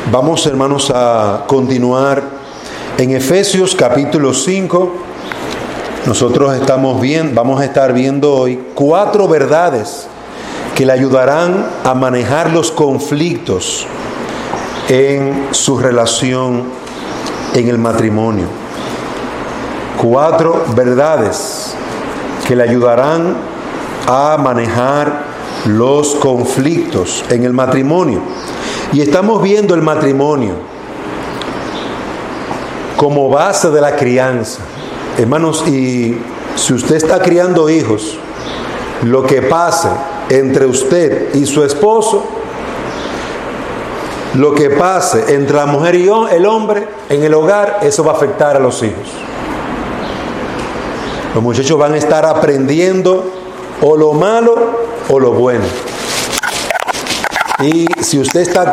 Vamos, hermanos, a continuar en Efesios capítulo 5. Nosotros vamos a estar viendo hoy 4 verdades que le ayudarán a manejar los conflictos en su relación en el matrimonio. 4 verdades que le ayudarán a manejar los conflictos en el matrimonio. Y estamos viendo el matrimonio como base de la crianza. Hermanos, y si usted está criando hijos, lo que pase entre usted y su esposo, lo que pase entre la mujer y el hombre en el hogar, eso va a afectar a los hijos. Los muchachos van a estar aprendiendo o lo malo o lo bueno. Y si usted está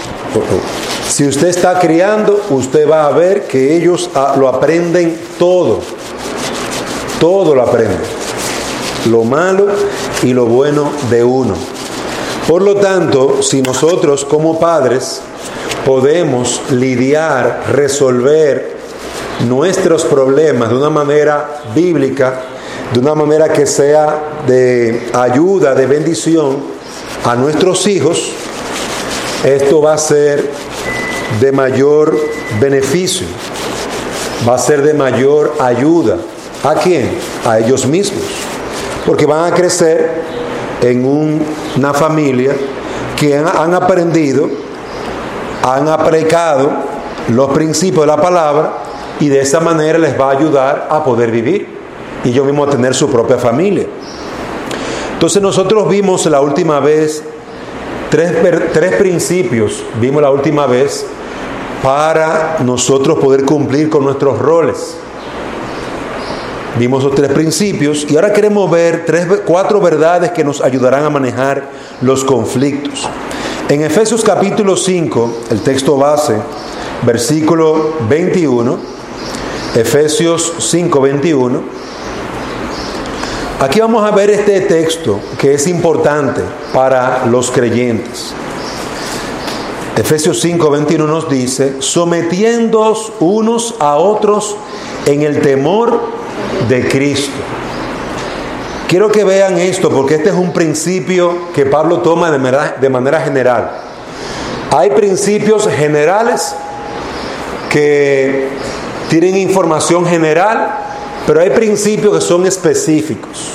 criando, usted va a ver que ellos lo aprenden todo. Todo lo aprenden. Lo malo y lo bueno de uno. Por lo tanto, si nosotros como padres podemos lidiar, resolver nuestros problemas de una manera bíblica, de una manera que sea de ayuda, de bendición a nuestros hijos, esto va a ser de mayor beneficio, va a ser de mayor ayuda. ¿A quién? A ellos mismos, porque van a crecer en una familia que han aprendido, han aplicado los principios de la palabra, y de esa manera les va a ayudar a poder vivir y ellos mismos a tener su propia familia. Entonces nosotros vimos la última vez tres principios, vimos la última vez para nosotros poder cumplir con nuestros roles. Vimos los 3 principios y ahora queremos ver 4 verdades que nos ayudarán a manejar los conflictos. En Efesios capítulo 5, el texto base, versículo 21, Efesios 5, 21. Aquí vamos a ver este texto que es importante para los creyentes. Efesios 5, 21 nos dice: sometiéndoos unos a otros en el temor de Cristo. Quiero que vean esto porque este es un principio que Pablo toma de manera general. Hay principios generales que tienen información general, pero hay principios que son específicos.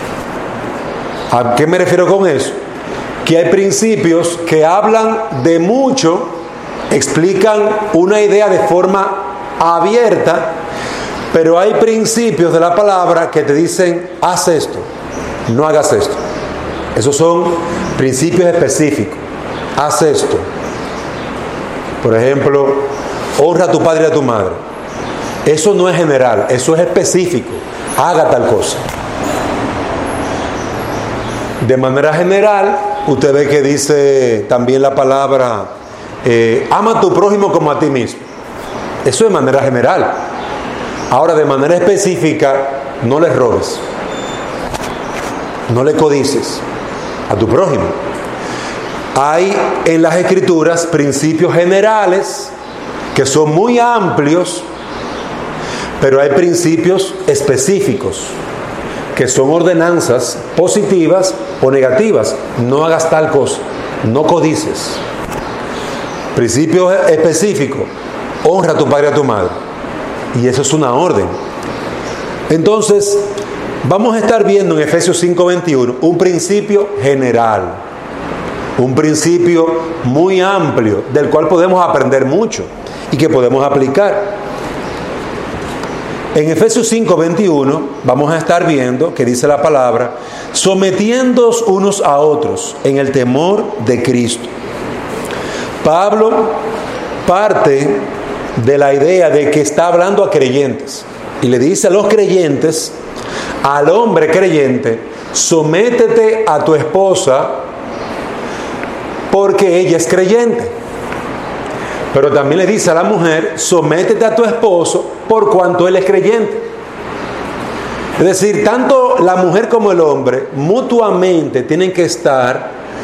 ¿A qué me refiero con eso? Que hay principios que hablan de mucho, explican una idea de forma abierta, pero hay principios de la palabra que te dicen: haz esto, no hagas esto. Esos son principios específicos. Haz esto. Por ejemplo, honra a tu padre y a tu madre. Eso no es general, eso es específico. Haga tal cosa. De manera general, usted ve que dice también la palabra, ama a tu prójimo como a ti mismo. Eso de manera general. Ahora, de manera específica, no le robes. No le codicies a tu prójimo. Hay en las Escrituras principios generales que son muy amplios, pero hay principios específicos que son ordenanzas positivas o negativas. No hagas tal cosa, no codices. Principio específico: honra a tu padre y a tu madre. Y eso es una orden. Entonces, vamos a estar viendo en Efesios 5:21 un principio general, un principio muy amplio, del cual podemos aprender mucho y que podemos aplicar. En Efesios 5:21 vamos a estar viendo que dice la palabra: sometiéndoos unos a otros en el temor de Cristo. Pablo parte de la idea de que está hablando a creyentes y le dice a los creyentes, al hombre creyente: sométete a tu esposa porque ella es creyente. Pero también le dice a la mujer: sométete a tu esposo por cuanto él es creyente. Es decir, tanto la mujer como el hombre mutuamente tienen que estar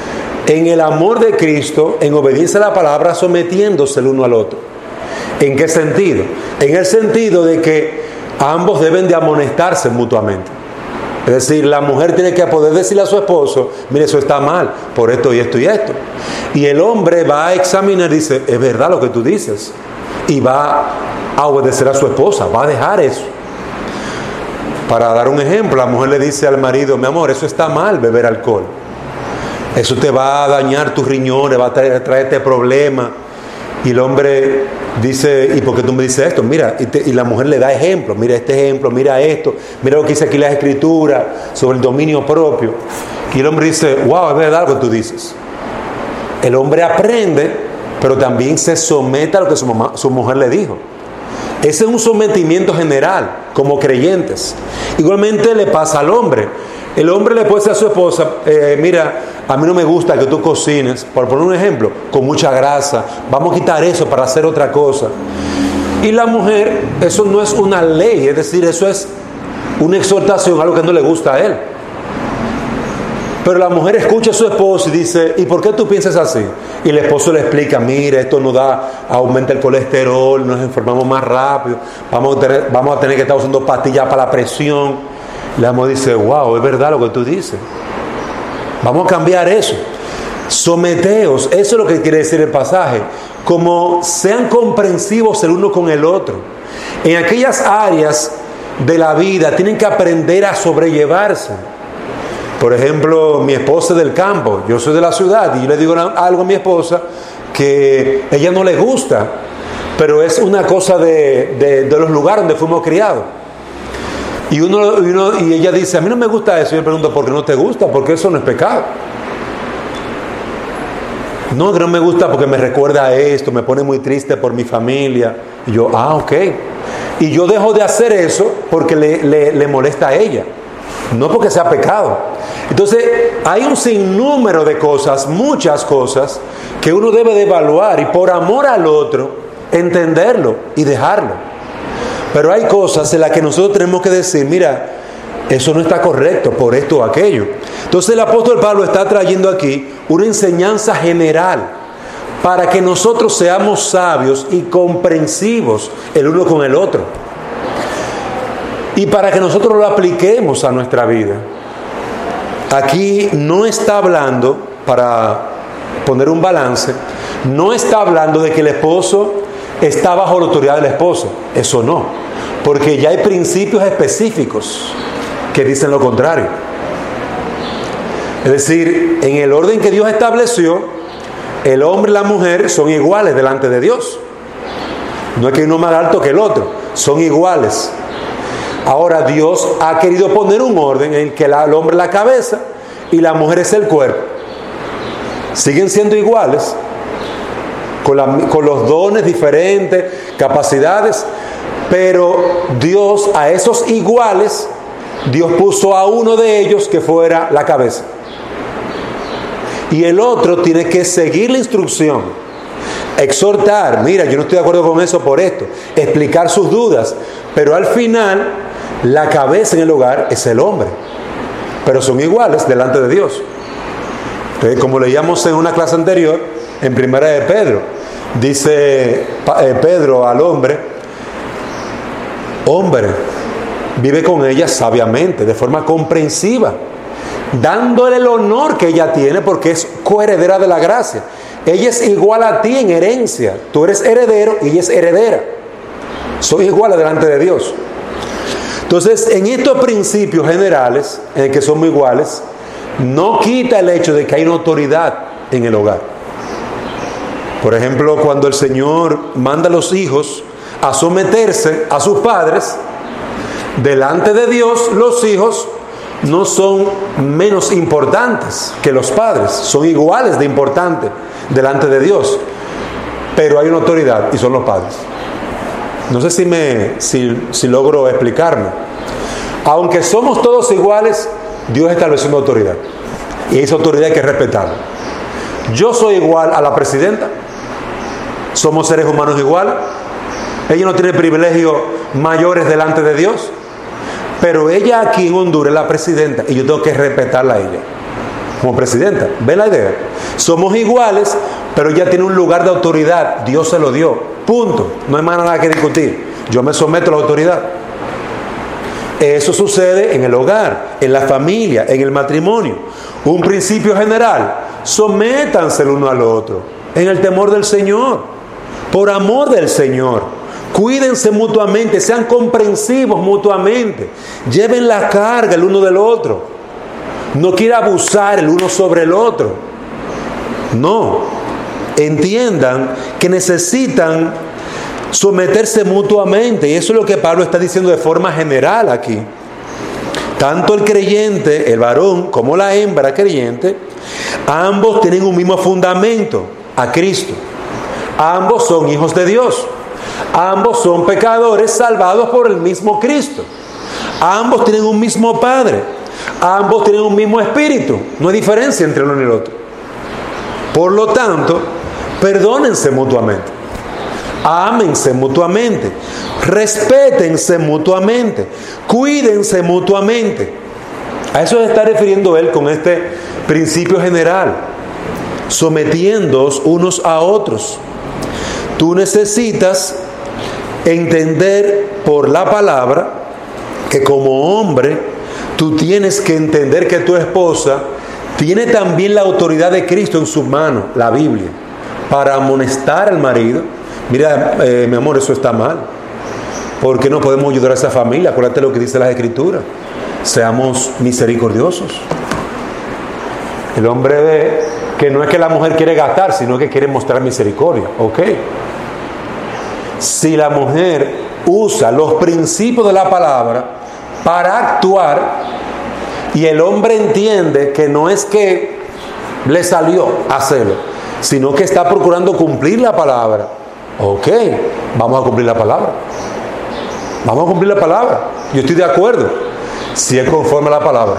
en el amor de Cristo, en obediencia a la palabra, sometiéndose el uno al otro. ¿En qué sentido? En el sentido de que ambos deben de amonestarse mutuamente. Es decir, la mujer tiene que poder decirle a su esposo, mire, eso está mal, por esto y esto y esto. Y el hombre va a examinar y dice, es verdad lo que tú dices. Y va a obedecer a su esposa, va a dejar eso. Para dar un ejemplo, la mujer le dice al marido, mi amor, eso está mal, beber alcohol. Eso te va a dañar tus riñones, va a traerte problemas. Y el hombre dice, ¿y por qué tú me dices esto? Mira, y la mujer le da ejemplos, mira este ejemplo, mira esto, mira lo que dice aquí la Escritura sobre el dominio propio. Y el hombre dice, wow, es verdad lo que tú dices. El hombre aprende, pero también se somete a lo que su mujer le dijo. Ese es un sometimiento general, como creyentes. Igualmente le pasa al hombre. El hombre le puede decir a su esposa, mira, a mí no me gusta que tú cocines, por poner un ejemplo, con mucha grasa, vamos a quitar eso para hacer otra cosa. Y la mujer, eso no es una ley, es decir, eso es una exhortación, algo que no le gusta a él. Pero la mujer escucha a su esposo y dice, ¿y por qué tú piensas así? Y el esposo le explica, mira, esto nos aumenta el colesterol, nos enfermamos más rápido, vamos a tener que estar usando pastillas para la presión. La mujer dice, wow, es verdad lo que tú dices. Vamos a cambiar eso. Someteos, eso es lo que quiere decir el pasaje. Como sean comprensivos el uno con el otro. En aquellas áreas de la vida tienen que aprender a sobrellevarse. Por ejemplo, mi esposa es del campo, yo soy de la ciudad, y yo le digo algo a mi esposa que a ella no le gusta, pero es una cosa de los lugares donde fuimos criados. Y ella dice, a mí no me gusta eso. Y yo le pregunto, ¿por qué no te gusta? Porque eso no es pecado. No, que no me gusta porque me recuerda a esto, me pone muy triste por mi familia. Y yo, ok. Y yo dejo de hacer eso porque le molesta a ella, no porque sea pecado. Entonces, hay un sinnúmero de cosas, muchas cosas, que uno debe de evaluar y por amor al otro, entenderlo y dejarlo. Pero hay cosas en las que nosotros tenemos que decir, mira, eso no está correcto por esto o aquello. Entonces el apóstol Pablo está trayendo aquí una enseñanza general para que nosotros seamos sabios y comprensivos el uno con el otro. Y para que nosotros lo apliquemos a nuestra vida. Aquí no está hablando, para poner un balance, no está hablando de que el esposo está bajo la autoridad del esposo. Eso no, porque ya hay principios específicos que dicen lo contrario. Es decir, en el orden que Dios estableció, el hombre y la mujer son iguales delante de Dios. No es que uno más alto que el otro, son iguales. Ahora Dios ha querido poner un orden en el que el hombre es la cabeza y la mujer es el cuerpo. Siguen siendo iguales, con los dones diferentes, capacidades, pero Dios a esos iguales, Dios puso a uno de ellos que fuera la cabeza. Y el otro tiene que seguir la instrucción, exhortar, mira, yo no estoy de acuerdo con eso por esto, explicar sus dudas, pero al final la cabeza en el hogar es el hombre, pero son iguales delante de Dios. Entonces, como leíamos en una clase anterior, en Primera de Pedro, dice Pedro al hombre, vive con ella sabiamente, de forma comprensiva, dándole el honor que ella tiene porque es coheredera de la gracia. Ella es igual a ti en herencia, tú eres heredero y ella es heredera, sois iguales delante de Dios. Entonces, en estos principios generales, en que somos iguales, no quita el hecho de que hay una autoridad en el hogar. Por ejemplo, cuando el Señor manda a los hijos a someterse a sus padres, delante de Dios los hijos no son menos importantes que los padres, son iguales de importantes delante de Dios, pero hay una autoridad y son los padres. No sé si logro explicarme. Aunque somos todos iguales, Dios estableció una autoridad y esa autoridad hay que respetarla. Yo soy igual a la presidenta, somos seres humanos iguales, ella no tiene privilegios mayores delante de Dios, pero ella aquí en Honduras es la presidenta y yo tengo que respetarla a ella. como presidenta. ¿Ven la idea? Somos iguales, pero ella tiene un lugar de autoridad. Dios se lo dio. Punto. No hay más nada que discutir. Yo me someto a la autoridad. Eso sucede en el hogar, en la familia, en el matrimonio. Un principio general: sométanse el uno al otro en el temor del Señor, por amor del Señor. Cuídense mutuamente, sean comprensivos mutuamente, lleven la carga el uno del otro. No quiera abusar el uno sobre el otro. No, entiendan que necesitan someterse mutuamente, y eso es lo que Pablo está diciendo de forma general aquí. Tanto el creyente, el varón, como la hembra creyente, ambos tienen un mismo fundamento, a Cristo. Ambos son hijos de Dios. Ambos son pecadores salvados por el mismo Cristo. Ambos tienen un mismo Padre. Ambos tienen un mismo Espíritu. No hay diferencia entre el uno y el otro. Por lo tanto, perdónense mutuamente. Ámense mutuamente, respétense mutuamente, cuídense mutuamente. A eso se está refiriendo él con este principio general: sometiéndoos unos a otros. Tú necesitas entender por la palabra que como hombre tú tienes que entender que tu esposa tiene también la autoridad de Cristo en sus manos, la Biblia, para amonestar al marido. Mira, mi amor, eso está mal. ¿Por qué no podemos ayudar a esa familia? Acuérdate lo que dice las Escrituras. Seamos misericordiosos. El hombre ve que no es que la mujer quiere gastar, sino que quiere mostrar misericordia. ¿Ok? Si la mujer usa los principios de la palabra para actuar, y el hombre entiende que no es que le salió hacerlo, sino que está procurando cumplir la palabra, ok, vamos a cumplir la palabra. Vamos a cumplir la palabra. Yo estoy de acuerdo si es conforme a la palabra.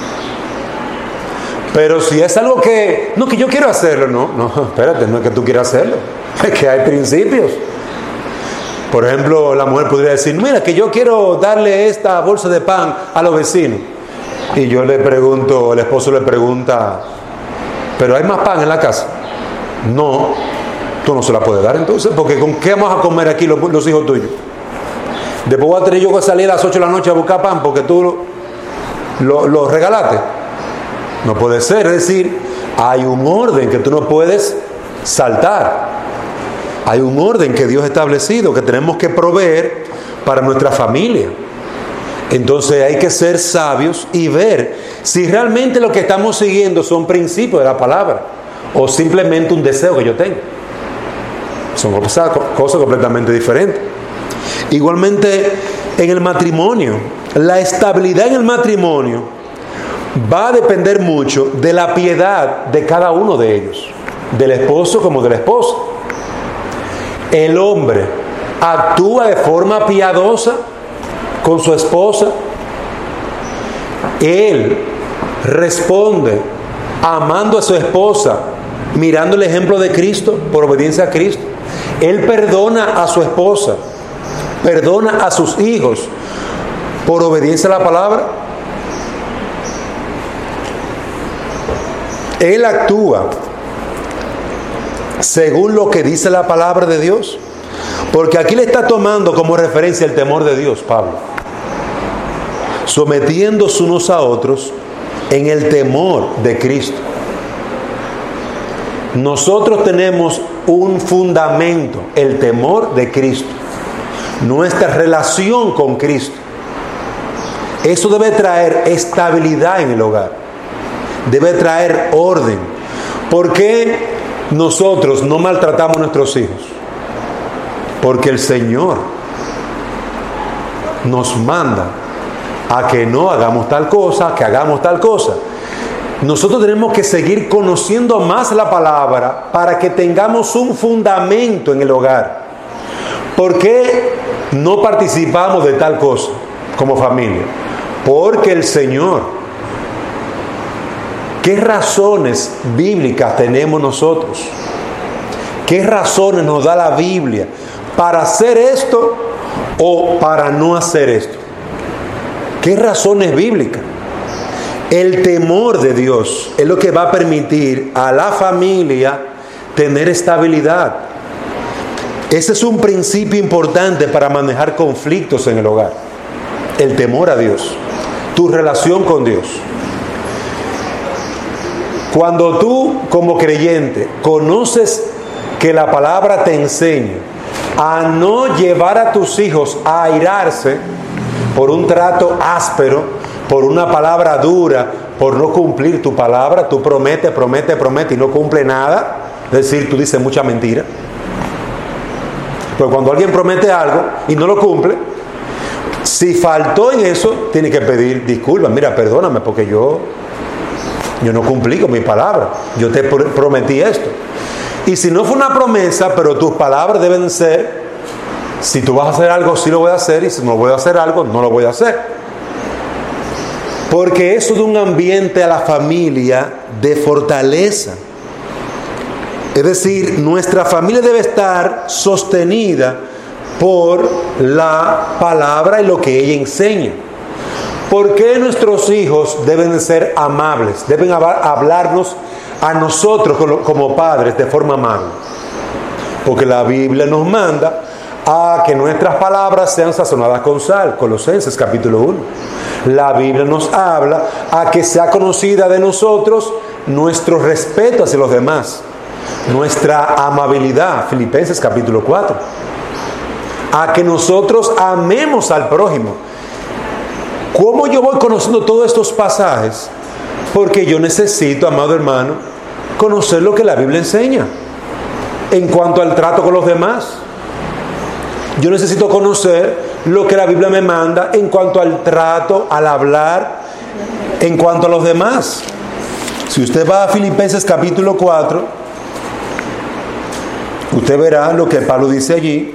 Pero si es algo que yo quiero hacerlo, no, espérate, no es que tú quieras hacerlo, es que hay principios. Por ejemplo, la mujer podría decir: mira, que yo quiero darle esta bolsa de pan a los vecinos. Y yo le pregunto, el esposo le pregunta: ¿pero hay más pan en la casa? No, tú no se la puedes dar entonces, porque ¿con qué vamos a comer aquí los hijos tuyos? Después voy a tener yo que salir a las 8 de la noche a buscar pan porque tú lo regalaste. No puede ser. Es decir, hay un orden que tú no puedes saltar. Hay un orden que Dios ha establecido, que tenemos que proveer para nuestra familia. Entonces hay que ser sabios y ver si realmente lo que estamos siguiendo son principios de la palabra o simplemente un deseo que yo tengo. Son cosas completamente diferentes. Igualmente en el matrimonio, la estabilidad en el matrimonio va a depender mucho de la piedad de cada uno de ellos, del esposo como de la esposa. El hombre actúa de forma piadosa con su esposa. Él responde amando a su esposa, mirando el ejemplo de Cristo, por obediencia a Cristo. Él perdona a su esposa, perdona a sus hijos, por obediencia a la palabra. Él actúa según lo que dice la palabra de Dios, porque aquí le está tomando como referencia el temor de Dios, Pablo, sometiéndose unos a otros en el temor de Cristo. Nosotros tenemos un fundamento, el temor de Cristo, nuestra relación con Cristo. Eso debe traer estabilidad en el hogar, debe traer orden. ¿Por qué nosotros no maltratamos a nuestros hijos? Porque el Señor nos manda a que no hagamos tal cosa, que hagamos tal cosa. Nosotros tenemos que seguir conociendo más la palabra para que tengamos un fundamento en el hogar. ¿Por qué no participamos de tal cosa como familia? Porque el Señor. ¿Qué razones bíblicas tenemos nosotros? ¿Qué razones nos da la Biblia para hacer esto o para no hacer esto? ¿Qué razones bíblicas? El temor de Dios es lo que va a permitir a la familia tener estabilidad. Ese es un principio importante para manejar conflictos en el hogar. El temor a Dios, tu relación con Dios. Cuando tú, como creyente, conoces que la palabra te enseña a no llevar a tus hijos a airarse por un trato áspero, por una palabra dura, por no cumplir tu palabra, tú prometes y no cumple nada, es decir, tú dices mucha mentira. Pero cuando alguien promete algo y no lo cumple, si faltó en eso, tiene que pedir disculpas. Mira, perdóname porque yo no cumplí con mi palabra. Yo te prometí esto. Y si no fue una promesa, pero tus palabras deben ser, si tú vas a hacer algo, sí lo voy a hacer, y si no voy a hacer algo, no lo voy a hacer. Porque eso da un ambiente a la familia de fortaleza. Es decir, nuestra familia debe estar sostenida por la palabra y lo que ella enseña. ¿Por qué nuestros hijos deben ser amables? Deben hablarnos a nosotros como padres de forma amable. Porque la Biblia nos manda a que nuestras palabras sean sazonadas con sal. Colosenses capítulo 1. La Biblia nos habla a que sea conocida de nosotros nuestro respeto hacia los demás, nuestra amabilidad. Filipenses capítulo 4. A que nosotros amemos al prójimo. ¿Cómo yo voy conociendo todos estos pasajes? Porque yo necesito, amado hermano, conocer lo que la Biblia enseña en cuanto al trato con los demás. Yo necesito conocer lo que la Biblia me manda en cuanto al trato, al hablar, en cuanto a los demás. Si usted va a Filipenses capítulo 4, usted verá lo que Pablo dice allí.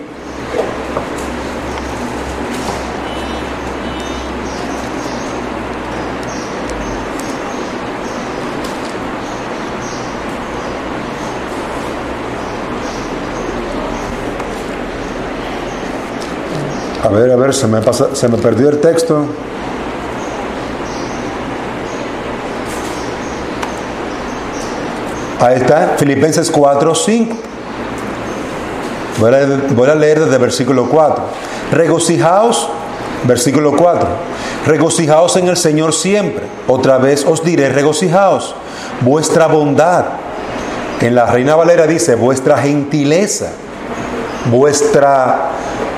A ver, se me perdió el texto. Ahí está, Filipenses 4:5. Voy a leer desde el versículo 4. Regocijaos, versículo 4. Regocijaos en el Señor siempre. Otra vez os diré, regocijaos. Vuestra bondad. En la Reina Valera dice, vuestra gentileza, vuestra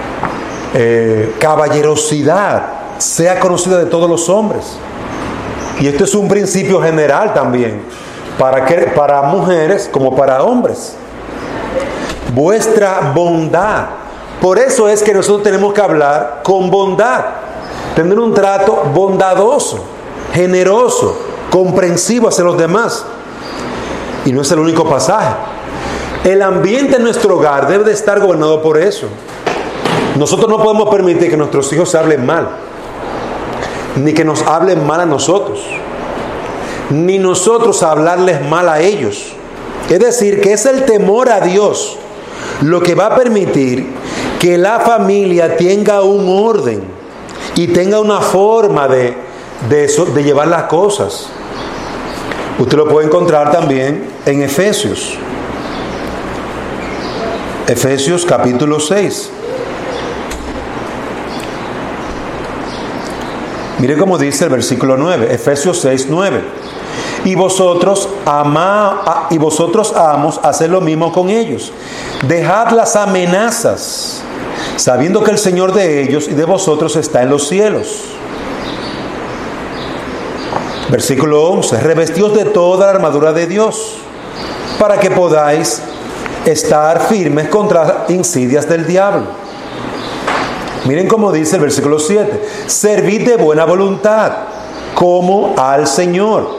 caballerosidad sea conocida de todos los hombres. Y esto es un principio general también para mujeres como para hombres. Vuestra bondad. Por eso es que nosotros tenemos que hablar con bondad, tener un trato bondadoso, generoso, comprensivo hacia los demás. Y no es el único pasaje. El ambiente en nuestro hogar debe de estar gobernado por eso. Nosotros no podemos permitir que nuestros hijos se hablen mal, ni que nos hablen mal a nosotros, ni nosotros hablarles mal a ellos. Es decir, que es el temor a Dios lo que va a permitir que la familia tenga un orden y tenga una forma de llevar las cosas. Usted lo puede encontrar también en Efesios. Efesios capítulo 6. Mire cómo dice el versículo 9, Efesios 6:9. Y vosotros, amos, haced lo mismo con ellos. Dejad las amenazas, sabiendo que el Señor de ellos y de vosotros está en los cielos. Versículo 11. Revestíos de toda la armadura de Dios, para que podáis estar firmes contra insidias del diablo. Miren cómo dice el versículo 7. Servid de buena voluntad, como al Señor.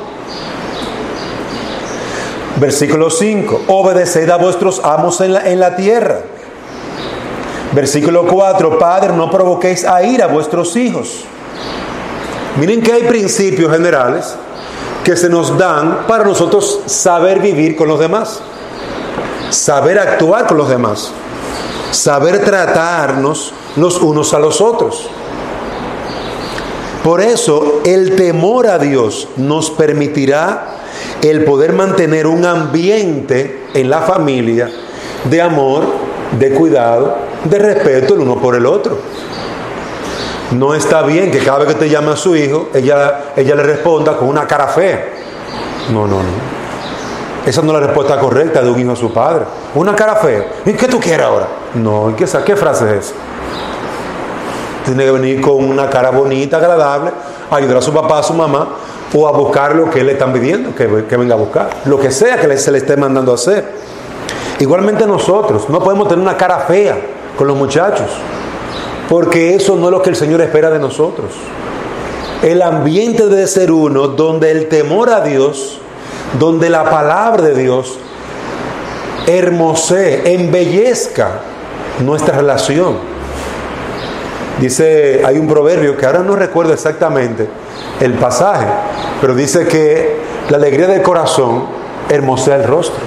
Versículo 5. Obedeced a vuestros amos en la tierra. Versículo 4. Padre, no provoquéis a ira a vuestros hijos. Miren que hay principios generales que se nos dan para nosotros saber vivir con los demás, saber actuar con los demás, saber tratarnos los unos a los otros. Por eso el temor a Dios nos permitirá el poder mantener un ambiente en la familia de amor, de cuidado, de respeto el uno por el otro. No está bien que cada vez que te llame a su hijo, ella le responda con una cara fea. No. Esa no es la respuesta correcta de un hijo a su padre. Una cara fea. ¿Y qué tú quieres ahora? No, ¿qué frase es esa? Tiene que venir con una cara bonita, agradable, a ayudar a su papá, a su mamá, o a buscar lo que le están pidiendo, que venga a buscar. Lo que sea que se le esté mandando a hacer. Igualmente nosotros, no podemos tener una cara fea con los muchachos, porque eso no es lo que el Señor espera de nosotros. El ambiente debe ser uno donde el temor a Dios, donde la palabra de Dios hermosee, embellezca nuestra relación. Dice, hay un proverbio que ahora no recuerdo exactamente el pasaje, pero dice que la alegría del corazón hermosea el rostro.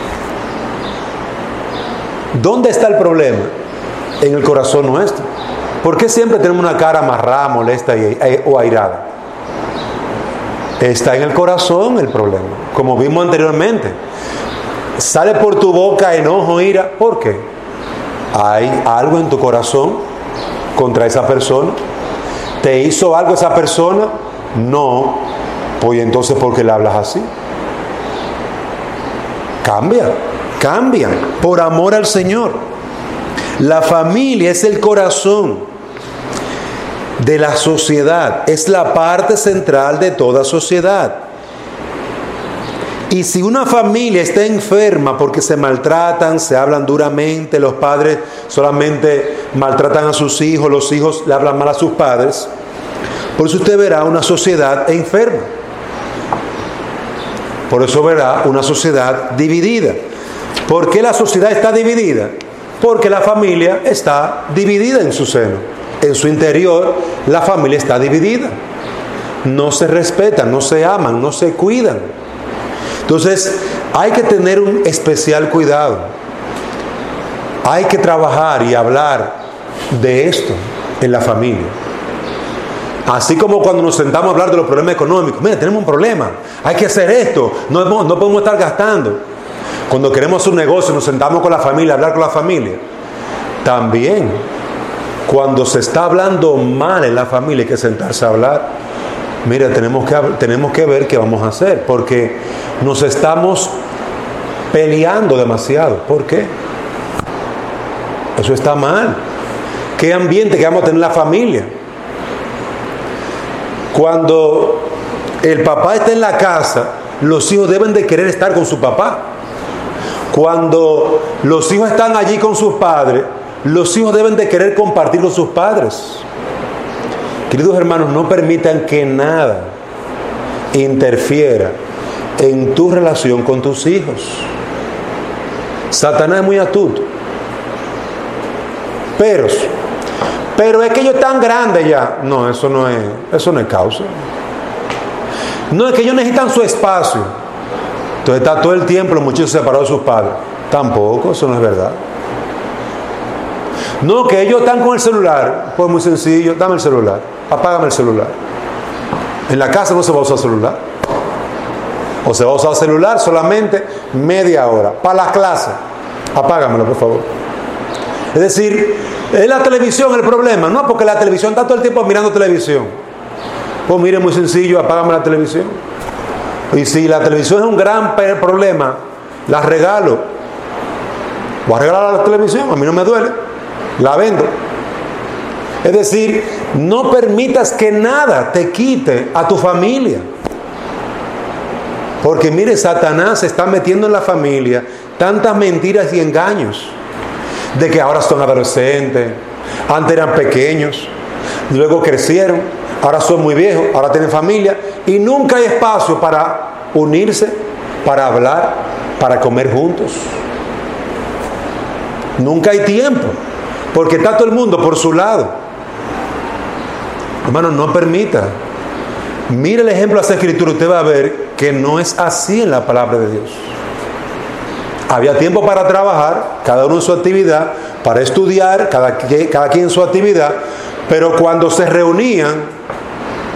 ¿Dónde está el problema? En el corazón nuestro. ¿Por qué siempre tenemos una cara amarrada, molesta o airada? Está en el corazón el problema. Como vimos anteriormente, sale por tu boca enojo, ira. ¿Por qué? Hay algo en tu corazón contra esa persona. ¿Te hizo algo esa persona? No. Pues entonces, ¿por qué le hablas así? Cambia por amor al Señor. La familia es el corazón de la sociedad, es la parte central de toda sociedad. Y si una familia está enferma porque se maltratan, se hablan duramente, los padres solamente maltratan a sus hijos, los hijos le hablan mal a sus padres, por eso usted verá una sociedad enferma. Por eso verá una sociedad dividida. ¿Por qué la sociedad está dividida? Porque la familia está dividida en su seno. En su interior, la familia está dividida. No se respetan, no se aman, no se cuidan. Entonces, hay que tener un especial cuidado. Hay que trabajar y hablar de esto en la familia. Así como cuando nos sentamos a hablar de los problemas económicos. Mira, tenemos un problema, hay que hacer esto, no podemos estar gastando. Cuando queremos hacer un negocio, nos sentamos con la familia, a hablar con la familia. También, cuando se está hablando mal en la familia, hay que sentarse a hablar. Mira, tenemos que ver qué vamos a hacer, porque nos estamos peleando demasiado. ¿Por qué? Eso está mal. ¿Qué ambiente que vamos a tener en la familia? Cuando el papá está en la casa, los hijos deben de querer estar con su papá. Cuando los hijos están allí con sus padres, los hijos deben de querer compartir con sus padres. Queridos hermanos, no permitan que nada interfiera en tu relación con tus hijos. Satanás es muy astuto. Pero es que ellos están grandes ya. No, eso no es causa. No, es que ellos necesitan su espacio. Entonces está todo el tiempo los muchachos separados de sus padres. Tampoco, eso no es verdad. No, que ellos están con el celular. Pues muy sencillo, dame el celular, apágame el celular. En la casa no se va a usar celular. O se va a usar celular solamente media hora. Para las clases, apágamelo por favor. Es decir, ¿es la televisión el problema? No, porque la televisión está todo el tiempo mirando televisión. Pues mire, muy sencillo, apágame la televisión. Y si la televisión es un gran problema, la regalo. Voy a regalar la televisión, a mí no me duele. La vendo. Es decir, no permitas que nada te quite a tu familia. Porque mire, Satanás se está metiendo en la familia tantas mentiras y engaños. De que ahora son adolescentes, antes eran pequeños, luego crecieron, ahora son muy viejos, ahora tienen familia, y nunca hay espacio para unirse, para hablar, para comer juntos. Nunca hay tiempo, porque está todo el mundo por su lado. Hermano, no permita. Mire el ejemplo de esa escritura, usted va a ver que no es así en la palabra de Dios. Había tiempo para trabajar, cada uno en su actividad, para estudiar, cada quien en su actividad, pero cuando se reunían,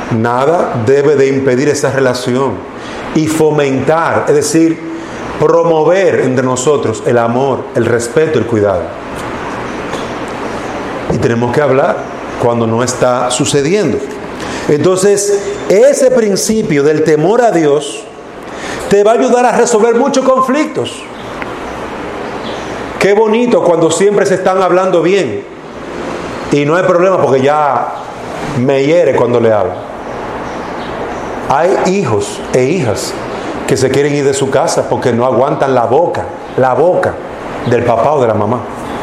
nada debe de impedir esa relación y fomentar, es decir, promover entre nosotros el amor, el respeto, el cuidado. Y tenemos que hablar cuando no está sucediendo. Entonces, ese principio del temor a Dios te va a ayudar a resolver muchos conflictos. Qué bonito cuando siempre se están hablando bien y no hay problema porque ya me hiere cuando le hablo. Hay hijos e hijas que se quieren ir de su casa porque no aguantan la boca del papá o de la mamá.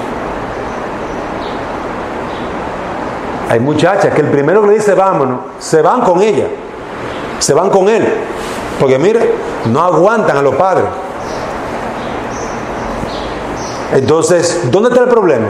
Hay muchachas que el primero que le dice vámonos, se van con ella, se van con él, porque mire, no aguantan a los padres. Entonces, ¿dónde está el problema?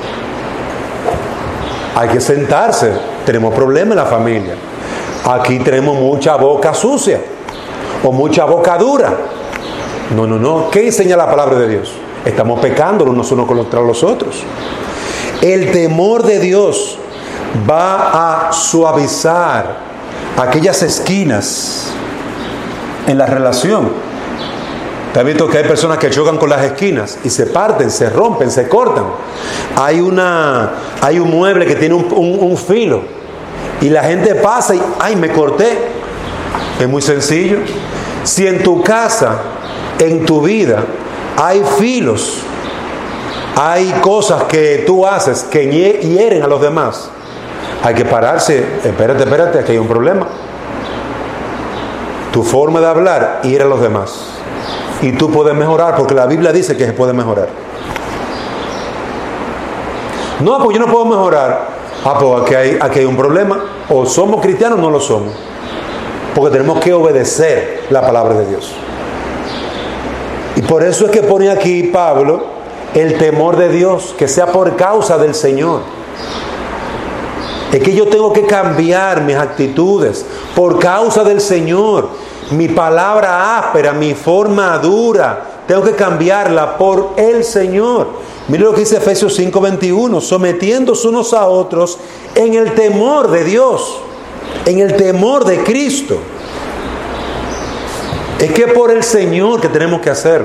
Hay que sentarse. Tenemos problemas en la familia. Aquí tenemos mucha boca sucia o mucha boca dura. No. ¿Qué enseña la palabra de Dios? Estamos pecando los unos contra los otros. El temor de Dios va a suavizar aquellas esquinas en la relación. ¿Te has visto que hay personas que chocan con las esquinas y se parten, se rompen, se cortan? Hay un mueble que tiene un filo y la gente pasa y ¡ay, me corté! Es muy sencillo. Si en tu casa, en tu vida, hay filos, hay cosas que tú haces que hieren a los demás, hay que pararse. Espérate, aquí hay un problema. Tu forma de hablar hiere a los demás. Y tú puedes mejorar, porque la Biblia dice que se puede mejorar. No, pues yo no puedo mejorar. Pues aquí hay un problema. O somos cristianos o no lo somos. Porque tenemos que obedecer la palabra de Dios. Y por eso es que pone aquí Pablo el temor de Dios, que sea por causa del Señor. Es que yo tengo que cambiar mis actitudes por causa del Señor. Mi palabra áspera, mi forma dura, tengo que cambiarla por el Señor. Mire lo que dice Efesios 5:21, sometiéndose unos a otros en el temor de Dios, en el temor de Cristo. Es que por el Señor que tenemos que hacerlo.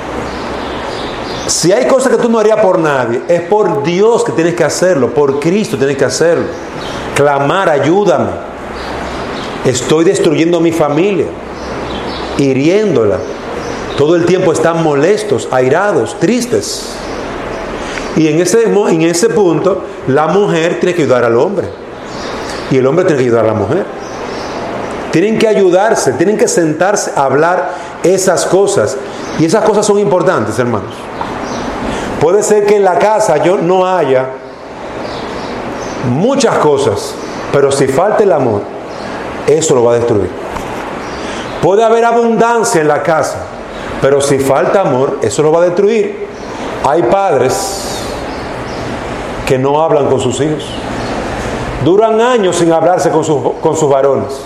Si hay cosas que tú no harías por nadie, es por Dios que tienes que hacerlo, por Cristo tienes que hacerlo. Clamar, ayúdame. Estoy destruyendo a mi familia, hiriéndola. Todo el tiempo están molestos, airados, tristes. Y en ese punto, la mujer tiene que ayudar al hombre. Y el hombre tiene que ayudar a la mujer. Tienen que ayudarse, tienen que sentarse a hablar esas cosas. Y esas cosas son importantes, hermanos. Puede ser que en la casa yo no haya muchas cosas, pero si falta el amor, eso lo va a destruir. Puede haber abundancia en la casa, pero si falta amor, eso lo va a destruir. Hay padres que no hablan con sus hijos. Duran años sin hablarse con sus varones.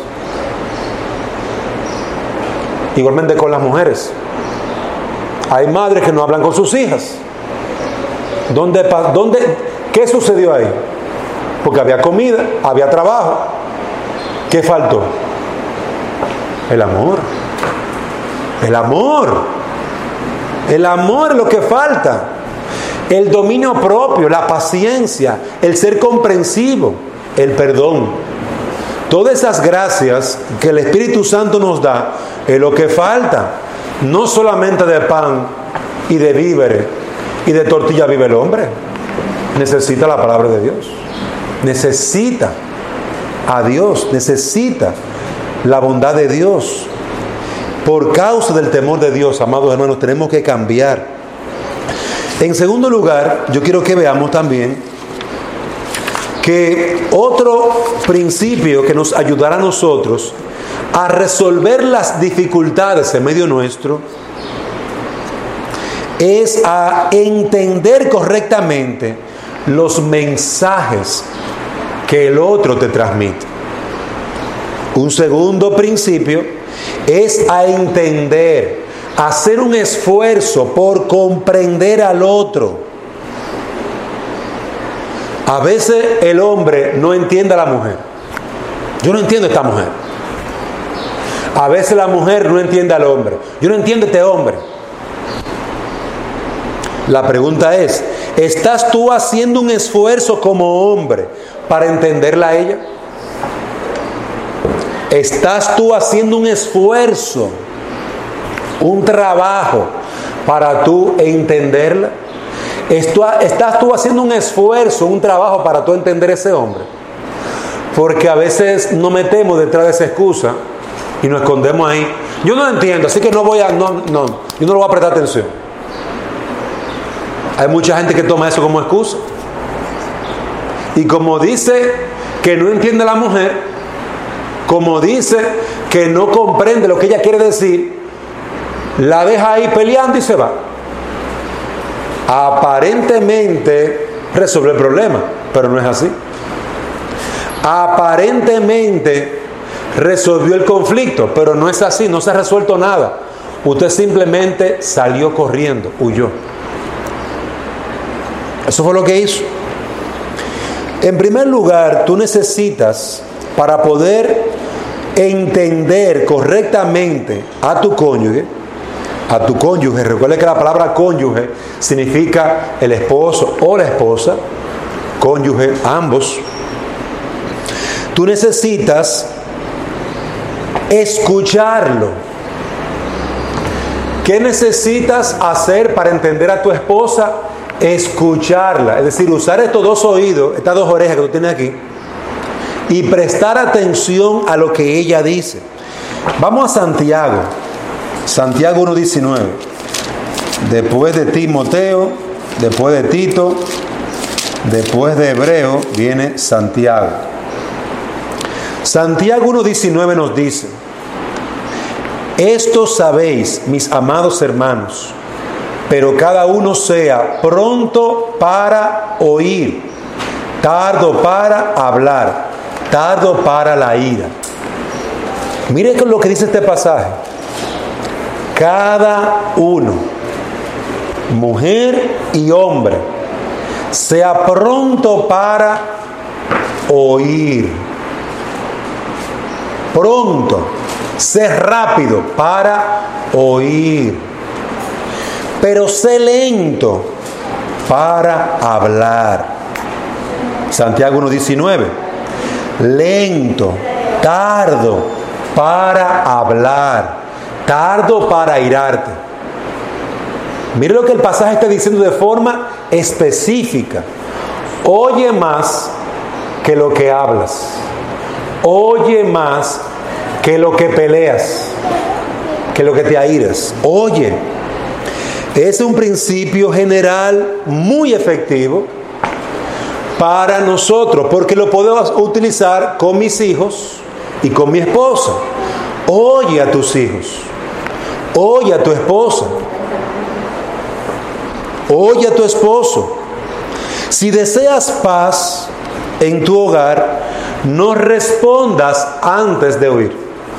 Igualmente con las mujeres. Hay madres que no hablan con sus hijas. ¿Qué sucedió ahí? Porque había comida, había trabajo. ¿Qué faltó? El amor. El amor. El amor es lo que falta. El dominio propio, la paciencia, el ser comprensivo, el perdón. Todas esas gracias que el Espíritu Santo nos da es lo que falta. No solamente de pan y de víveres y de tortilla vive el hombre. Necesita la palabra de Dios. Necesita a Dios. Necesita la bondad de Dios. Por causa del temor de Dios, amados hermanos, tenemos que cambiar. En segundo lugar, yo quiero que veamos también que otro principio que nos ayudará a nosotros a resolver las dificultades en medio nuestro es a entender correctamente los mensajes que el otro te transmite. Un segundo principio es a entender, a hacer un esfuerzo por comprender al otro. A veces el hombre no entiende a la mujer Yo no entiendo a esta mujer. A veces la mujer no entiende al hombre. Yo no entiendo a este hombre. La pregunta es, ¿estás tú haciendo un esfuerzo como hombre para entenderla a ella? ¿Estás tú haciendo un esfuerzo, un trabajo para tú entenderla? ¿Estás tú haciendo un esfuerzo, un trabajo para tú entender a ese hombre? Porque a veces nos metemos detrás de esa excusa y nos escondemos ahí. Yo no lo entiendo, así que yo no le voy a prestar atención. Hay mucha gente que toma eso como excusa. Y como dice que no entiende a la mujer, como dice que no comprende lo que ella quiere decir, la deja ahí peleando y se va. Aparentemente resuelve el problema, pero no es así. Aparentemente resolvió el conflicto, pero no es así, no se ha resuelto nada. Usted simplemente salió corriendo, huyó. Eso fue lo que hizo. En primer lugar, tú necesitas, para poder entender correctamente a tu cónyuge, recuerde que la palabra cónyuge significa el esposo o la esposa, cónyuge, ambos. Tú necesitas escucharlo. ¿Qué necesitas hacer para entender a tu esposa? Escucharla, es decir, usar estos dos oídos, estas dos orejas que tú tienes aquí, y prestar atención a lo que ella dice. Vamos a Santiago 1:19. Después de Timoteo, después de Tito, después de Hebreo, viene Santiago. Santiago 1:19 nos dice: esto sabéis, mis amados hermanos, pero cada uno sea pronto para oír, tardo para hablar, tardo para la ira. Mire lo que dice este pasaje. Cada uno, mujer y hombre, sea pronto para oír. Pronto, sé rápido para oír. Pero sé lento para hablar. Santiago 1:19. Lento, tardo para hablar, tardo para airarte. Mire lo que el pasaje está diciendo de forma específica. Oye más que lo que hablas. Oye más que lo que peleas, que lo que te airas. Oye. Es un principio general muy efectivo para nosotros, porque lo podemos utilizar con mis hijos y con mi esposa. Oye a tus hijos, oye a tu esposa, oye a tu esposo. Si deseas paz en tu hogar, no respondas antes de oír.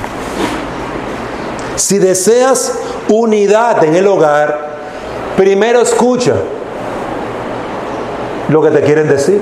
Si deseas unidad en el hogar, primero escucha lo que te quieren decir.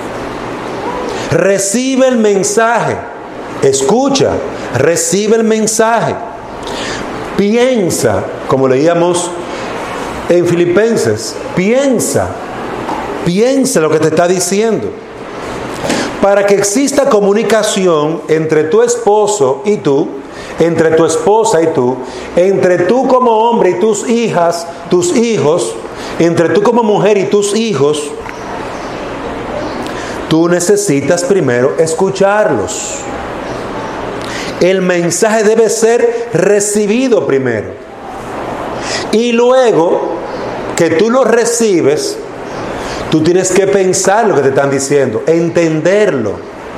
Recibe el mensaje. Escucha, recibe el mensaje. Piensa, como leíamos en Filipenses, piensa lo que te está diciendo. Para que exista comunicación entre tu esposo y tú, entre tu esposa y tú, entre tú como hombre y tus hijas, tus hijos, entre tú como mujer y tus hijos, tú necesitas primero escucharlos. El mensaje debe ser recibido primero. Y luego que tú lo recibes, tú tienes que pensar lo que te están diciendo, entenderlo.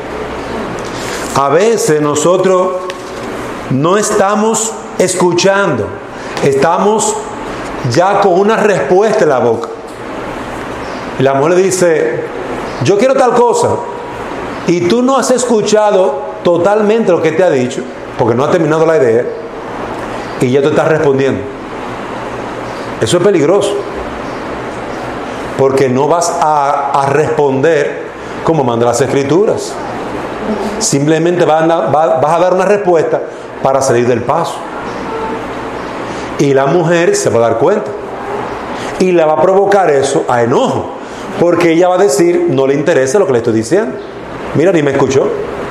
A veces nosotros no estamos escuchando, estamos ya con una respuesta en la boca. Y la mujer le dice: yo quiero tal cosa, y tú no has escuchado totalmente lo que te ha dicho, porque no ha terminado la idea, y ya te estás respondiendo. Eso es peligroso, porque no vas a responder como mandan las Escrituras. Simplemente vas a dar una respuesta para salir del paso. Y la mujer se va a dar cuenta. Y le va a provocar eso a enojo. Porque ella va a decir, no le interesa lo que le estoy diciendo. Mira, ni me escuchó.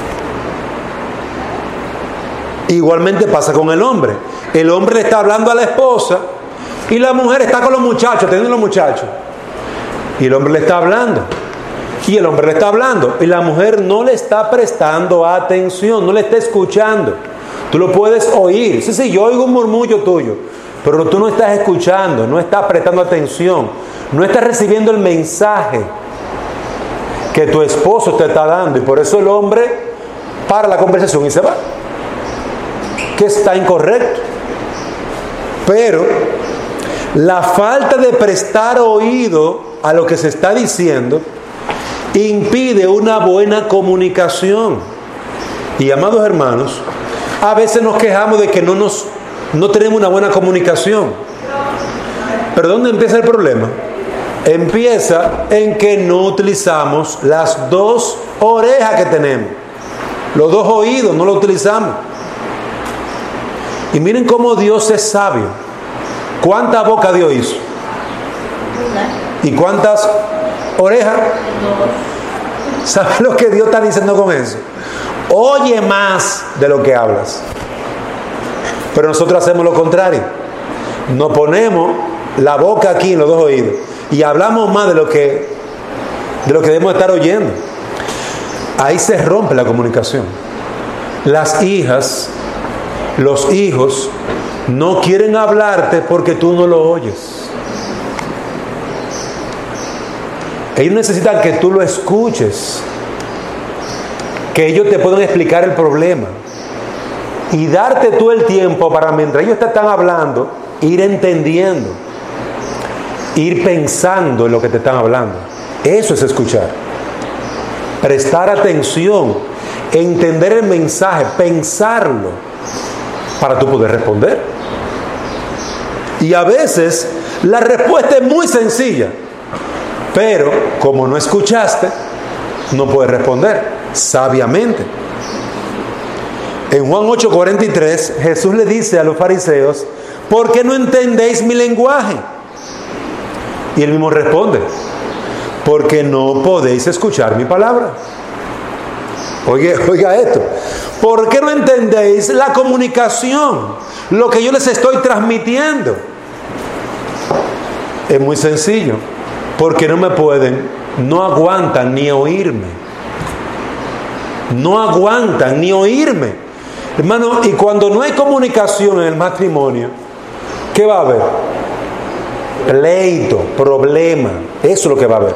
Igualmente pasa con el hombre. El hombre le está hablando a la esposa y la mujer está con los muchachos, teniendo los muchachos. Y el hombre le está hablando. Y el hombre le está hablando. Y la mujer no le está prestando atención, no le está escuchando. Tú lo puedes oír. Sí, yo oigo un murmullo tuyo. Pero tú no estás escuchando, no estás prestando atención. No estás recibiendo el mensaje que tu esposo te está dando. Y por eso el hombre para la conversación y se va. Que está incorrecto. Pero la falta de prestar oído a lo que se está diciendo impide una buena comunicación. Y amados hermanos, a veces nos quejamos de que no tenemos una buena comunicación. Pero ¿dónde empieza el problema? Empieza en que no utilizamos las dos orejas que tenemos. Los dos oídos no los utilizamos. Y miren cómo Dios es sabio. ¿Cuántas bocas Dios hizo? ¿Y cuántas orejas? ¿Sabes lo que Dios está diciendo con eso? Oye más de lo que hablas. Pero nosotros hacemos lo contrario. Nos ponemos la boca aquí en los dos oídos y hablamos más de lo que debemos estar oyendo. Ahí se rompe la comunicación. Las hijas, los hijos no quieren hablarte porque tú no lo oyes. Ellos necesitan que tú lo escuches, que ellos te puedan explicar el problema y darte tú el tiempo para, mientras ellos te están hablando, ir entendiendo, ir pensando en lo que te están hablando. Eso es escuchar. Prestar atención, entender el mensaje, pensarlo para tú poder responder. Y a veces la respuesta es muy sencilla, pero como no escuchaste, no puedes responder sabiamente. En Juan 8:43, Jesús le dice a los fariseos, ¿por qué no entendéis mi lenguaje? Y él mismo responde, porque no podéis escuchar mi palabra. Oiga esto, ¿por qué no entendéis la comunicación? Lo que yo les estoy transmitiendo. Es muy sencillo, porque no aguantan ni oírme. No aguantan ni oírme. Hermano, y cuando no hay comunicación en el matrimonio, ¿qué va a haber? Pleito, problema. Eso es lo que va a haber.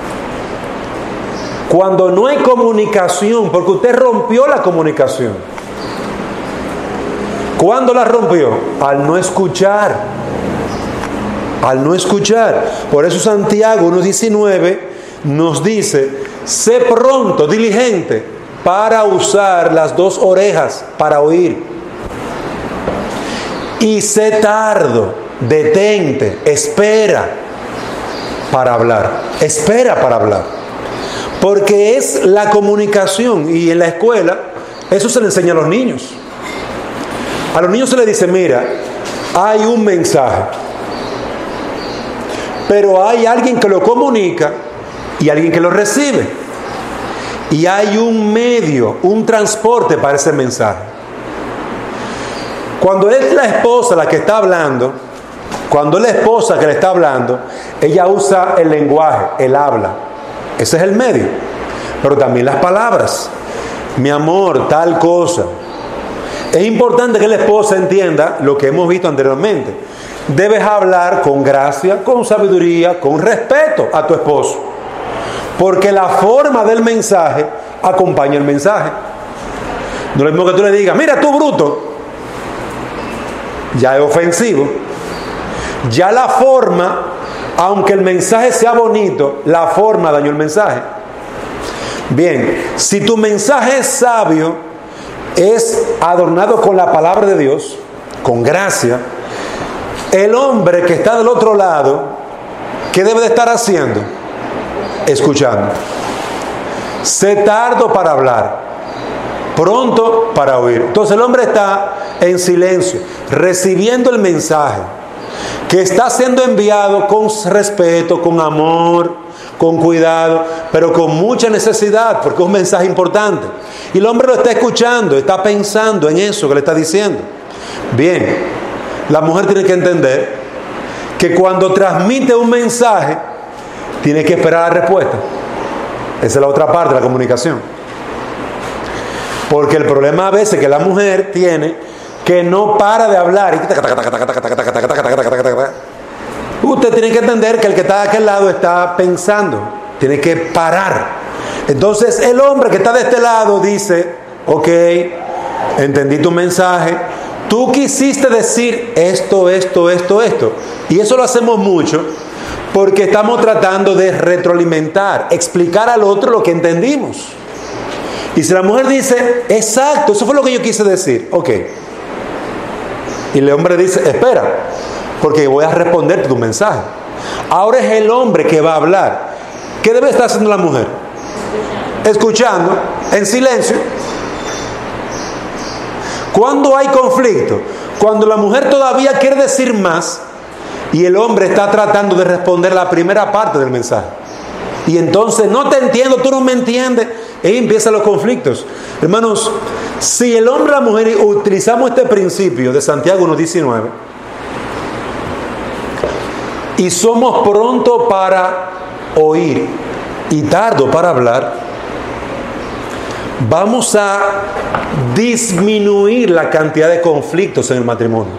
Cuando no hay comunicación, porque usted rompió la comunicación. ¿Cuándo la rompió? Al no escuchar. Al no escuchar. Por eso Santiago 1:19 nos dice, sé pronto, diligente, para usar las dos orejas para oír. Y sé tardo, detente, espera para hablar. Espera para hablar. Porque es la comunicación. Y en la escuela, eso se le enseña a los niños. A los niños se les dice, mira, hay un mensaje, pero hay alguien que lo comunica y alguien que lo recibe. Y hay un medio, un transporte para ese mensaje. Cuando es la esposa la que está hablando, cuando es la esposa que le está hablando, ella usa el lenguaje, el habla. Ese es el medio. Pero también las palabras. Mi amor, tal cosa. Es importante que la esposa entienda lo que hemos visto anteriormente. Debes hablar con gracia, con sabiduría, con respeto a tu esposo. Porque la forma del mensaje acompaña el mensaje. No es lo mismo que tú le digas, mira tú bruto. Ya es ofensivo. Ya la forma, aunque el mensaje sea bonito, la forma dañó el mensaje. Bien, si tu mensaje es sabio, es adornado con la palabra de Dios, con gracia, el hombre que está del otro lado, ¿qué debe de estar haciendo? Escuchando. Sé tardo para hablar pronto para oír. Entonces el hombre está en silencio, recibiendo el mensaje que está siendo enviado con respeto, con amor, con cuidado, pero con mucha necesidad, porque es un mensaje importante. Y el hombre lo está escuchando, está pensando en eso que le está diciendo. Bien, la mujer tiene que entender que cuando transmite un mensaje, tiene que esperar la respuesta. Esa es la otra parte de la comunicación. Porque el problema a veces que la mujer tiene, que no para de hablar. Usted tiene que entender que el que está de aquel lado está pensando. Tiene que parar. Entonces el hombre que está de este lado dice, ok, entendí tu mensaje. Tú quisiste decir esto. Y eso lo hacemos mucho porque estamos tratando de retroalimentar, explicar al otro lo que entendimos. Y si la mujer dice, exacto, eso fue lo que yo quise decir, ok. Y el hombre dice, espera, porque voy a responder tu mensaje. Ahora es el hombre que va a hablar. ¿Qué debe estar haciendo la mujer? Escuchando, en silencio. ¿Cuándo hay conflicto? Cuando la mujer todavía quiere decir más y el hombre está tratando de responder la primera parte del mensaje. Y entonces, no te entiendo, tú no me entiendes. Y empiezan los conflictos. Hermanos, si el hombre y la mujer utilizamos este principio de Santiago 1:19 y somos prontos para oír y tardo para hablar, vamos a disminuir la cantidad de conflictos en el matrimonio.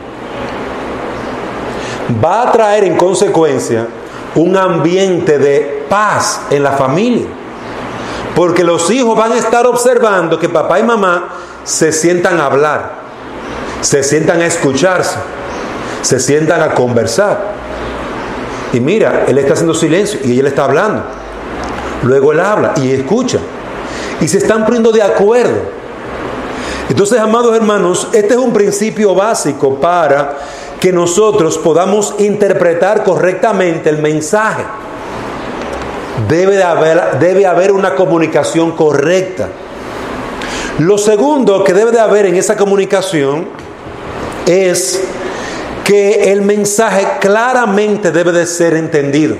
Va a traer en consecuencia un ambiente de paz en la familia. Porque los hijos van a estar observando que papá y mamá se sientan a hablar, se sientan a escucharse, se sientan a conversar. Y mira, él está haciendo silencio y ella le está hablando. Luego él habla y escucha. Y se están poniendo de acuerdo. Entonces, amados hermanos, este es un principio básico para que nosotros podamos interpretar correctamente el mensaje. Debe haber una comunicación correcta. Lo segundo que debe de haber en esa comunicación es que el mensaje claramente debe de ser entendido.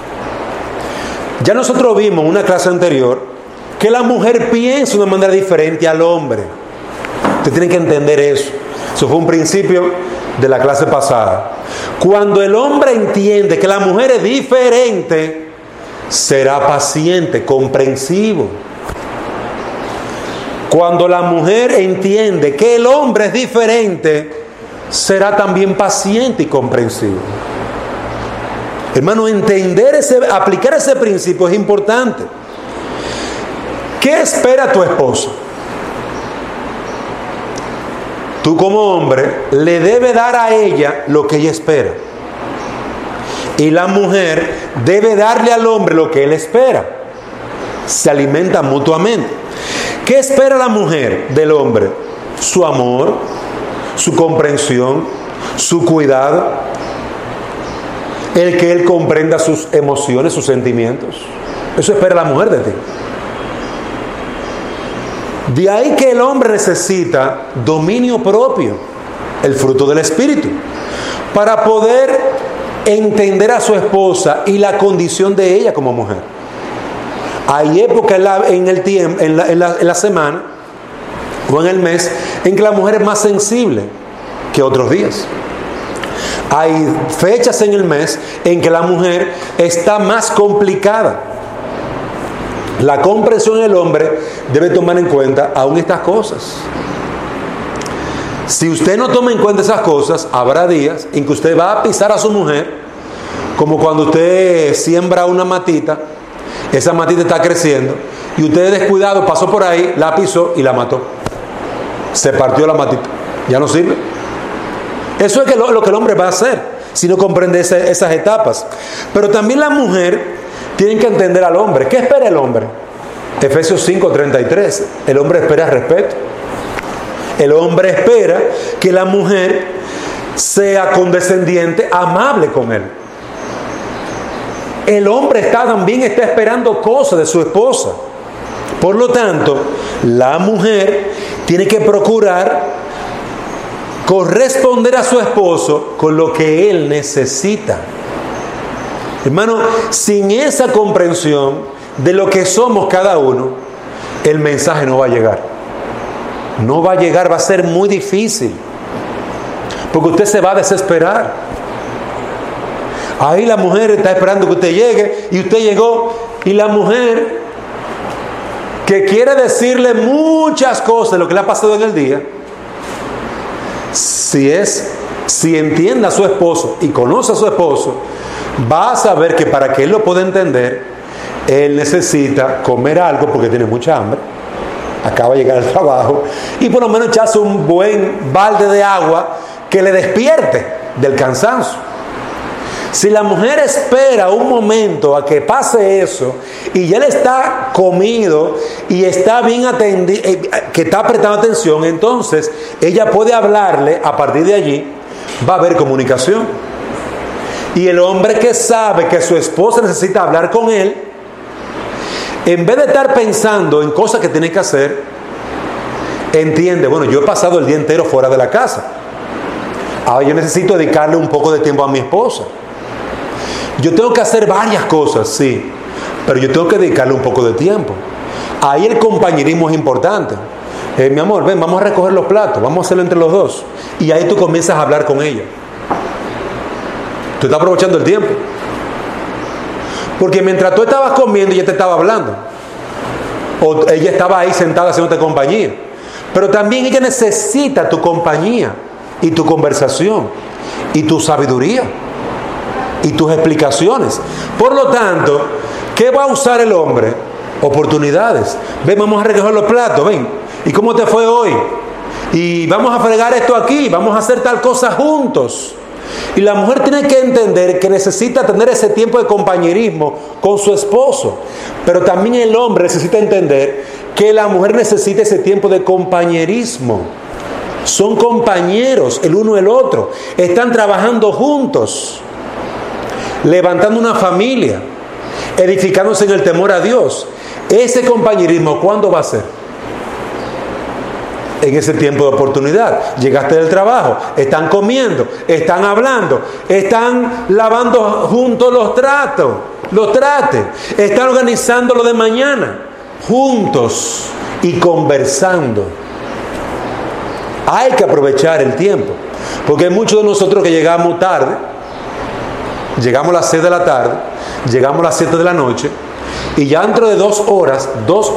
Ya nosotros vimos en una clase anterior que la mujer piensa de una manera diferente al hombre. Usted tiene que entender eso. Eso fue un principio de la clase pasada. Cuando el hombre entiende que la mujer es diferente, será paciente, comprensivo. Cuando la mujer entiende que el hombre es diferente, será también paciente y comprensivo. Hermano, aplicar ese principio es importante. ¿Qué espera tu esposa? Tú como hombre le debes dar a ella lo que ella espera. Y la mujer debe darle al hombre lo que él espera. Se alimentan mutuamente. ¿Qué espera la mujer del hombre? Su amor, su comprensión, su cuidado. El que él comprenda sus emociones, sus sentimientos. Eso espera la mujer de ti. De ahí que el hombre necesita dominio propio, el fruto del Espíritu, para poder entender a su esposa y la condición de ella como mujer. Hay épocas en la semana o en el mes en que la mujer es más sensible que otros días. Hay fechas en el mes en que la mujer está más complicada. La comprensión del hombre debe tomar en cuenta aún estas cosas. Si usted no toma en cuenta esas cosas, habrá días en que usted va a pisar a su mujer, como cuando usted siembra una matita, esa matita está creciendo, y usted descuidado pasó por ahí, la pisó y la mató. Se partió la matita, ya no sirve. Eso es lo que el hombre va a hacer, si no comprende esas etapas. Pero también la mujer tiene que entender al hombre. ¿Qué espera el hombre? Efesios 5:33, el hombre espera respeto. El hombre espera que la mujer sea condescendiente, amable con él. El hombre también está esperando cosas de su esposa. Por lo tanto, la mujer tiene que procurar corresponder a su esposo con lo que él necesita. Hermano, sin esa comprensión de lo que somos cada uno, el mensaje no va a llegar. No va a llegar, va a ser muy difícil. Porque usted se va a desesperar. Ahí la mujer está esperando que usted llegue y usted llegó. Y la mujer que quiere decirle muchas cosas de lo que le ha pasado en el día, si entiende a su esposo y conoce a su esposo, va a saber que para que él lo pueda entender, él necesita comer algo porque tiene mucha hambre, acaba de llegar al trabajo, y por lo menos echarse un buen balde de agua que le despierte del cansancio. Si la mujer espera un momento a que pase eso y ya le está comido y está bien atendido, que está prestando atención, entonces ella puede hablarle. A partir de allí va a haber comunicación. Y el hombre que sabe que su esposa necesita hablar con él, en vez de estar pensando en cosas que tiene que hacer, entiende, bueno, yo he pasado el día entero fuera de la casa, ahora yo necesito dedicarle un poco de tiempo a mi esposa. Yo tengo que hacer varias cosas, sí, pero yo tengo que dedicarle un poco de tiempo. Ahí el compañerismo es importante. Mi amor, ven, vamos a recoger los platos, vamos a hacerlo entre los dos. Y ahí tú comienzas a hablar con ella. Tú estás aprovechando el tiempo. Porque mientras tú estabas comiendo, ella te estaba hablando. O ella estaba ahí sentada haciéndote compañía. Pero también ella necesita tu compañía y tu conversación y tu sabiduría y tus explicaciones. Por lo tanto, ¿qué va a usar el hombre? Oportunidades. Ven, vamos a recoger los platos, ven. ¿Y cómo te fue hoy? Y vamos a fregar esto aquí, vamos a hacer tal cosa juntos. Y la mujer tiene que entender que necesita tener ese tiempo de compañerismo con su esposo. Pero también el hombre necesita entender que la mujer necesita ese tiempo de compañerismo. Son compañeros el uno el otro. Están trabajando juntos, levantando una familia, edificándose en el temor a Dios. Ese compañerismo, ¿cuándo va a ser? En ese tiempo de oportunidad. Llegaste del trabajo, están comiendo, están hablando, están lavando juntos los trastes, están organizando lo de mañana juntos y conversando. Hay que aprovechar el tiempo, porque hay muchos de nosotros que llegamos tarde, llegamos a las 6 de la tarde, llegamos a las 7 de la noche, y ya dentro de 2 horas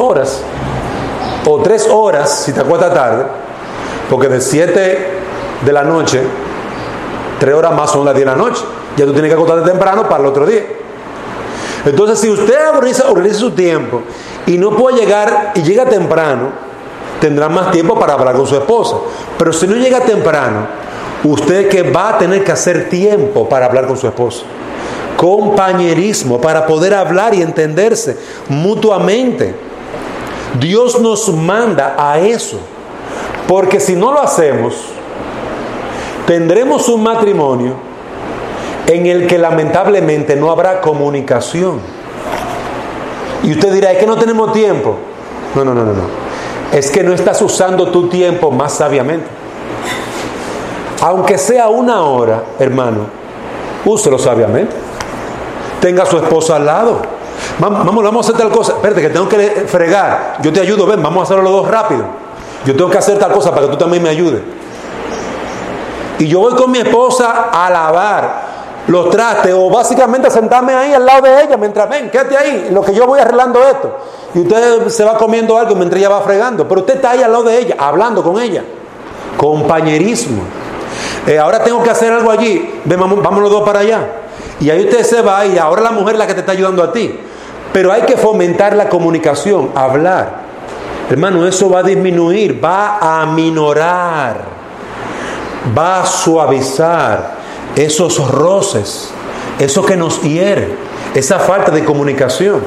o 3 horas, si te acuestas tarde, porque de 7 de la noche, 3 horas más son las 10 de la noche, ya tú tienes que acostarte temprano para el otro día. Entonces, si usted organiza su tiempo y no puede llegar y llega temprano, tendrá más tiempo para hablar con su esposa. Pero si no llega temprano, usted que va a tener que hacer tiempo para hablar con su esposa. Compañerismo, para poder hablar y entenderse mutuamente. Dios nos manda a eso, porque si no lo hacemos, tendremos un matrimonio en el que lamentablemente no habrá comunicación. Y usted dirá, es que no tenemos tiempo. No. Es que no estás usando tu tiempo más sabiamente. Aunque sea 1 hora, hermano, úselo sabiamente. Tenga a su esposa al lado. Vamos a hacer tal cosa. Espérate, que tengo que fregar. Yo te ayudo, ven, vamos a hacerlo los dos rápido. Yo tengo que hacer tal cosa para que tú también me ayudes. Y yo voy con mi esposa a lavar los trastes, o básicamente a sentarme ahí al lado de ella mientras, ven, quédate ahí, en lo que yo voy arreglando esto. Y usted se va comiendo algo mientras ella va fregando. Pero usted está ahí al lado de ella, hablando con ella. Compañerismo. Ahora tengo que hacer algo allí. Ven, vamos los dos para allá. Y ahí usted se va y ahora la mujer es la que te está ayudando a ti. Pero hay que fomentar la comunicación, hablar. Hermano, eso va a disminuir, va a aminorar, va a suavizar esos roces, eso que nos hiere, esa falta de comunicación.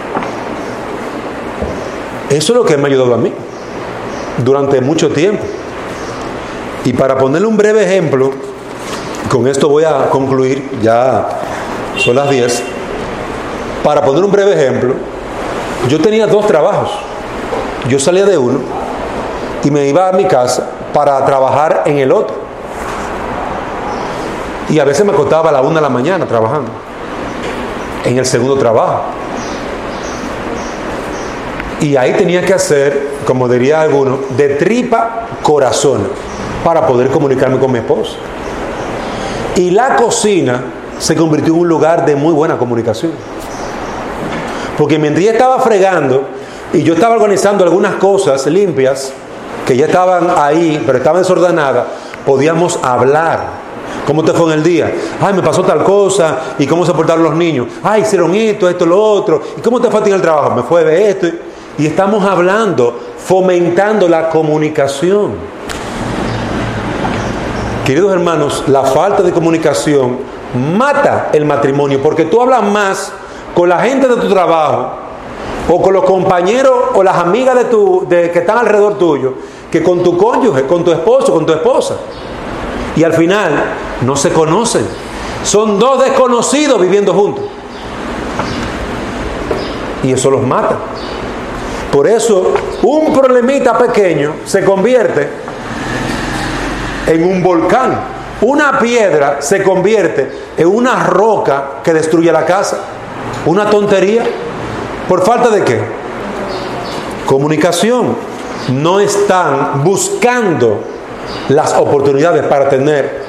Eso es lo que me ha ayudado a mí durante mucho tiempo. Y para ponerle un breve ejemplo, con esto voy a concluir, ya son las 10. Para poner un breve ejemplo, yo tenía 2 trabajos. yo salía de uno y me iba a mi casa para trabajar en el otro. Y a veces me acostaba a la 1 de la mañana trabajando en el segundo trabajo. Y ahí tenía que hacer, como diría alguno, de tripa corazón para poder comunicarme con mi esposa. Y la cocina se convirtió en un lugar de muy buena comunicación. Porque mientras ella estaba fregando y yo estaba organizando algunas cosas limpias que ya estaban ahí, pero estaban desordenadas, podíamos hablar. ¿Cómo te fue en el día? Ay, me pasó tal cosa. ¿Y cómo se portaron los niños? Ay, hicieron esto, lo otro. ¿Y cómo te fue a ti en el trabajo? Me fue de esto. Y estamos hablando, fomentando la comunicación. Queridos hermanos, la falta de comunicación mata el matrimonio, porque tú hablas más con la gente de tu trabajo o con los compañeros o las amigas que están alrededor tuyo que con tu cónyuge, con tu esposo, con tu esposa. Y al final no se conocen. Son dos desconocidos viviendo juntos. Y eso los mata. Por eso un problemita pequeño se convierte en un volcán. Una piedra se convierte en una roca que destruye la casa. Una tontería. ¿Por falta de qué? Comunicación. No están buscando las oportunidades para tener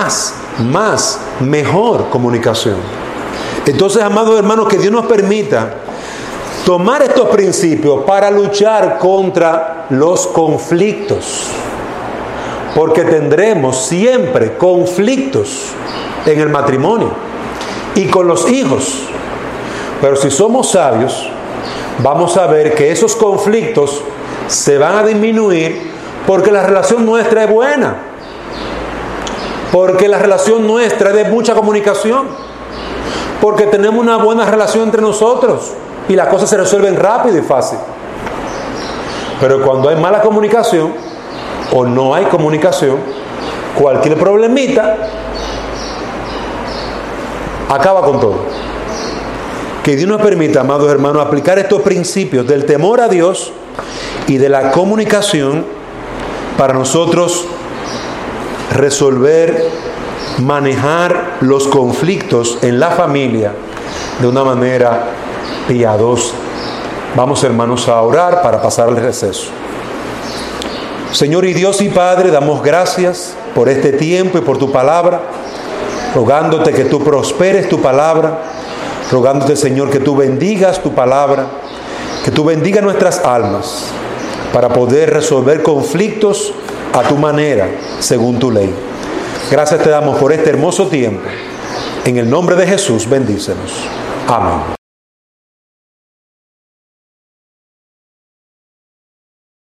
mejor comunicación. Entonces, amados hermanos, que Dios nos permita tomar estos principios para luchar contra los conflictos. Porque tendremos siempre conflictos en el matrimonio y con los hijos. Pero si somos sabios, vamos a ver que esos conflictos se van a disminuir porque la relación nuestra es buena. Porque la relación nuestra es de mucha comunicación. Porque tenemos una buena relación entre nosotros y las cosas se resuelven rápido y fácil. Pero cuando hay mala comunicación o no hay comunicación, cualquier problemita acaba con todo. Que Dios nos permita, amados hermanos, aplicar estos principios del temor a Dios y de la comunicación para nosotros resolver, manejar los conflictos en la familia de una manera piadosa. Vamos, hermanos, a orar para pasar al receso. Señor y Dios y Padre, damos gracias por este tiempo y por tu palabra, rogándote que tú prosperes tu palabra, rogándote, Señor, que tú bendigas tu palabra, que tú bendigas nuestras almas para poder resolver conflictos a tu manera, según tu ley. Gracias te damos por este hermoso tiempo. En el nombre de Jesús, bendícenos. Amén.